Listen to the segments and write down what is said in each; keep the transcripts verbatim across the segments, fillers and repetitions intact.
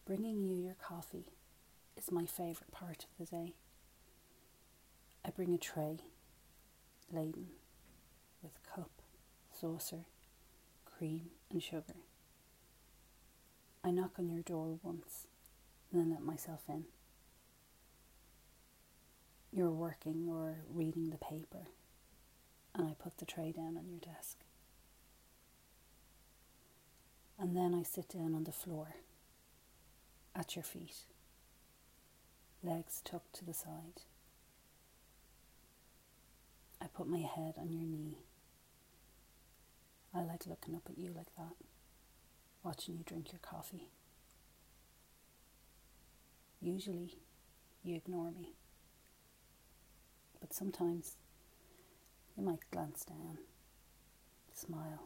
Bringing you your coffee is my favourite part of the day. I bring a tray laden with cup, saucer, cream and sugar. I knock on your door once and then let myself in. You're working or reading the paper and I put the tray down on your desk. And then I sit down on the floor at your feet, legs tucked to the side. I put my head on your knee. I like looking up at you like that, watching you drink your coffee. Usually you ignore me, but sometimes you might glance down, smile.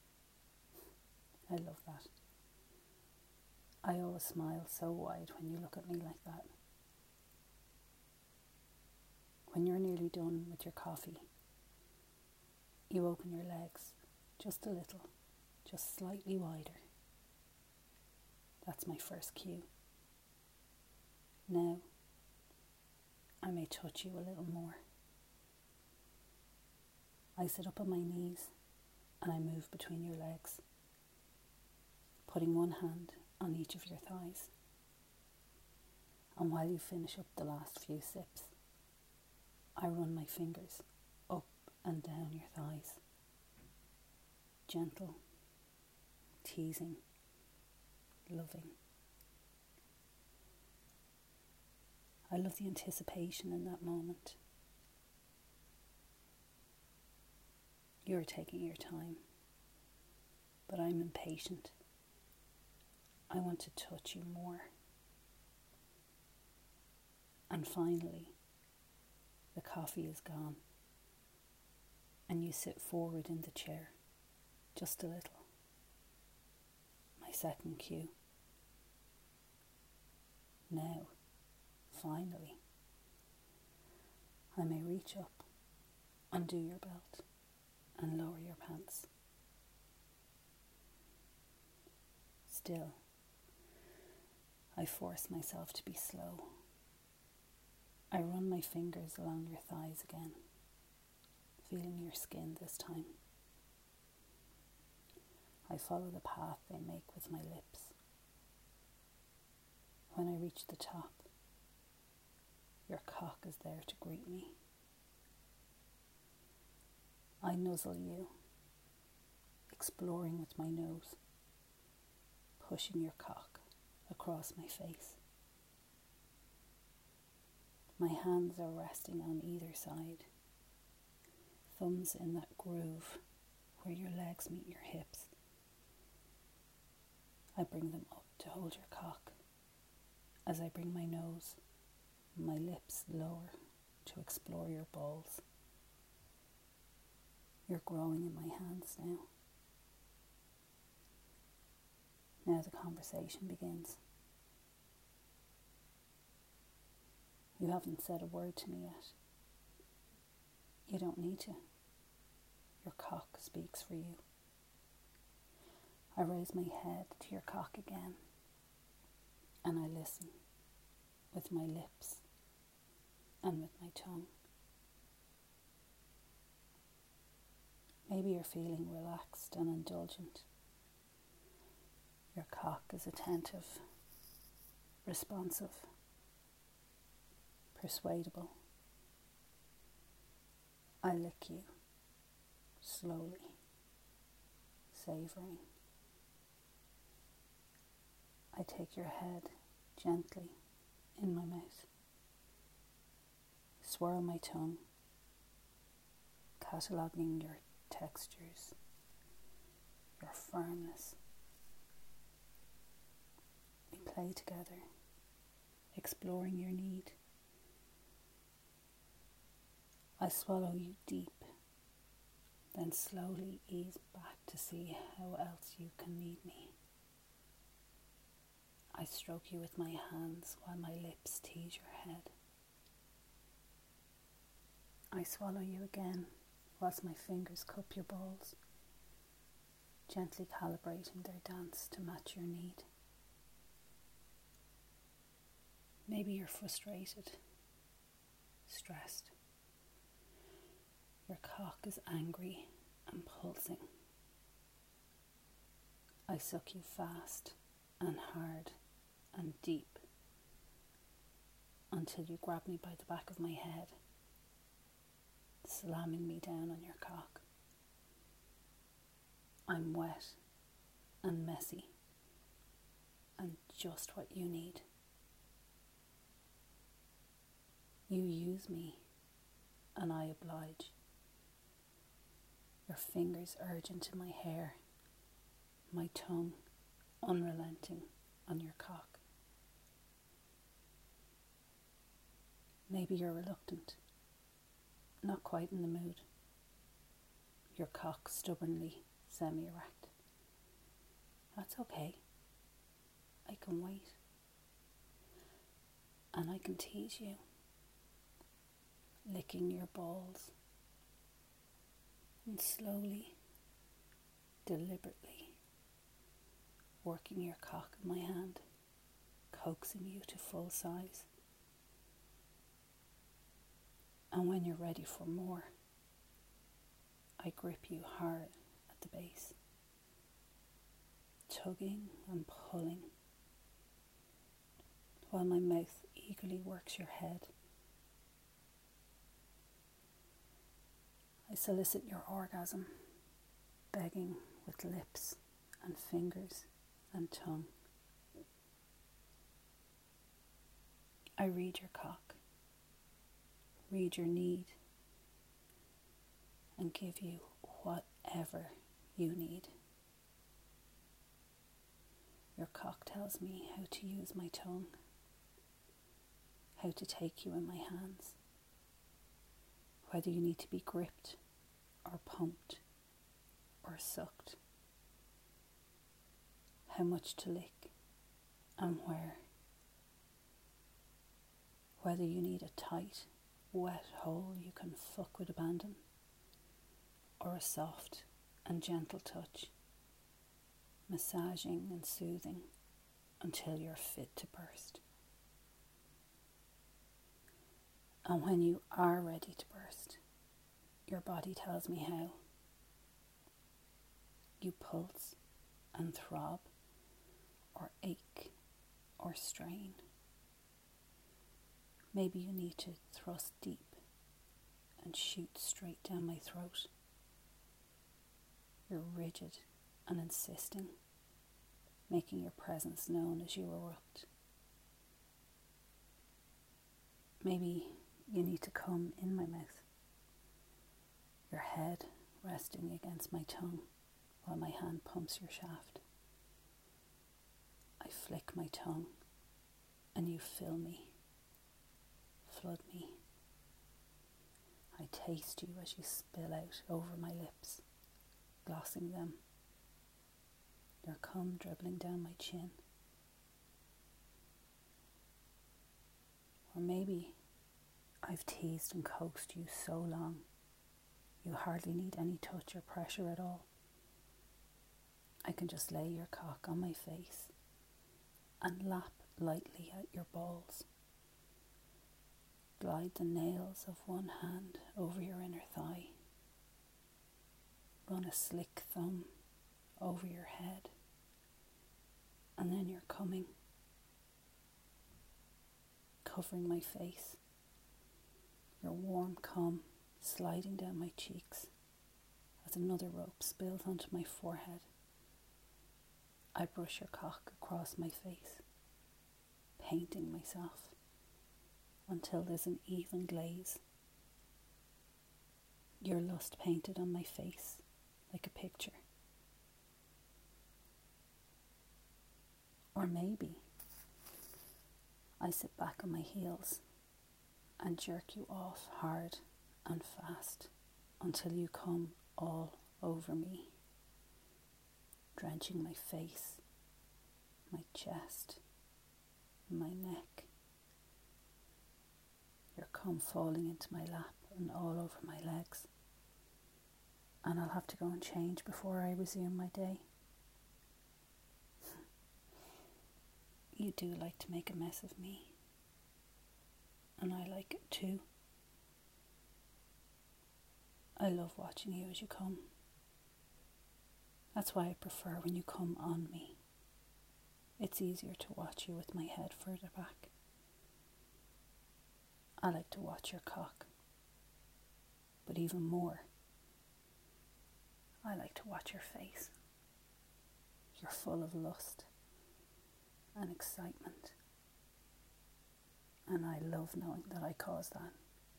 I love that. I always smile so wide when you look at me like that. When you're nearly done with your coffee, you open your legs just a little, just slightly wider. That's my first cue. Now, I may touch you a little more. I sit up on my knees and I move between your legs, putting one hand on each of your thighs. And while you finish up the last few sips, I run my fingers up and down your thighs. Gentle, teasing, loving. I love the anticipation in that moment. You're taking your time, but I'm impatient. I want to touch you more. And finally, the coffee is gone, and you sit forward in the chair, just a little. My second cue. Now, finally, I may reach up, undo your belt, and lower your pants. Still, I force myself to be slow. I run my fingers along your thighs again, feeling your skin this time. I follow the path they make with my lips. When I reach the top, your cock is there to greet me. I nuzzle you, exploring with my nose, pushing your cock across my face. My hands are resting on either side, thumbs in that groove where your legs meet your hips. I bring them up to hold your cock as I bring my nose, my lips lower to explore your balls. You're growing in my hands now. Now the conversation begins. You haven't said a word to me yet. You don't need to. Your cock speaks for you. I raise my head to your cock again, and I listen with my lips and with my tongue. Maybe you're feeling relaxed and indulgent. Your cock is attentive, responsive, persuadable. I lick you, slowly, savouring. I take your head gently in my mouth, swirl my tongue, cataloguing your textures, your firmness. We play together, exploring your need. I swallow you deep, then slowly ease back to see how else you can need me. I stroke you with my hands while my lips tease your head. I swallow you again whilst my fingers cup your balls, gently calibrating their dance to match your need. Maybe you're frustrated, stressed. Your cock is angry and pulsing. I suck you fast and hard and deep until you grab me by the back of my head, slamming me down on your cock. I'm wet and messy and just what you need. You use me and I oblige. Your fingers urge into my hair, my tongue unrelenting on your cock. Maybe you're reluctant, not quite in the mood. Your cock stubbornly semi-erect. That's okay. I can wait. And I can tease you, licking your balls and slowly, deliberately working your cock in my hand, coaxing you to full size. And when you're ready for more, I grip you hard at the base, tugging and pulling, while my mouth eagerly works your head. I solicit your orgasm, begging with lips and fingers and tongue. I read your cock, read your need, and give you whatever you need. Your cock tells me how to use my tongue, how to take you in my hands, whether you need to be gripped or pumped or sucked, how much to lick and where, whether you need a tight, wet hole you can fuck with abandon, or a soft and gentle touch, massaging and soothing until you're fit to burst. And when you are ready to burst, your body tells me how. You pulse and throb, or ache, or strain. Maybe you need to thrust deep and shoot straight down my throat. You're rigid and insisting, making your presence known as you erupt. Maybe you need to come in my mouth, your head resting against my tongue while my hand pumps your shaft. I flick my tongue and you fill me, flood me. I taste you as you spill out over my lips, glossing them, your cum dribbling down my chin. Or maybe I've teased and coaxed you so long, you hardly need any touch or pressure at all. I can just lay your cock on my face and lap lightly at your balls. Glide the nails of one hand over your inner thigh. Run a slick thumb over your head. And then you're coming, covering my face. Your warm cum sliding down my cheeks as another rope spills onto my forehead. I brush your cock across my face, painting myself until there's an even glaze. Your lust painted on my face like a picture. Or maybe I sit back on my heels and jerk you off hard and fast until you come all over me, drenching my face, my chest, my neck. Your cum falling into my lap and all over my legs. And I'll have to go and change before I resume my day. You do like to make a mess of me, and I like it too. I love watching you as you come. That's why I prefer when you come on me. It's easier to watch you with my head further back. I like to watch your cock. But even more, I like to watch your face. You're full of lust and excitement. And I love knowing that I caused that.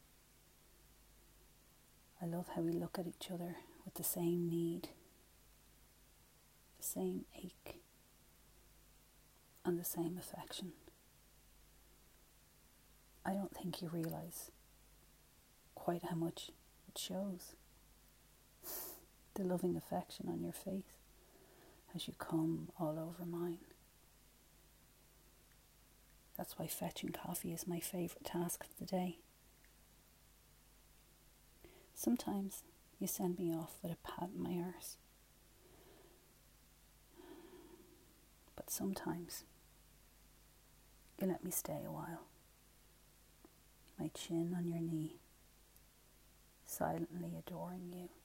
I love how we look at each other with the same need, the same ache, and the same affection. I don't think you realise quite how much it shows. The loving affection on your face as you come all over mine. That's why fetching coffee is my favourite task of the day. Sometimes you send me off with a pat in my arse. But sometimes you let me stay a while. My chin on your knee, silently adoring you.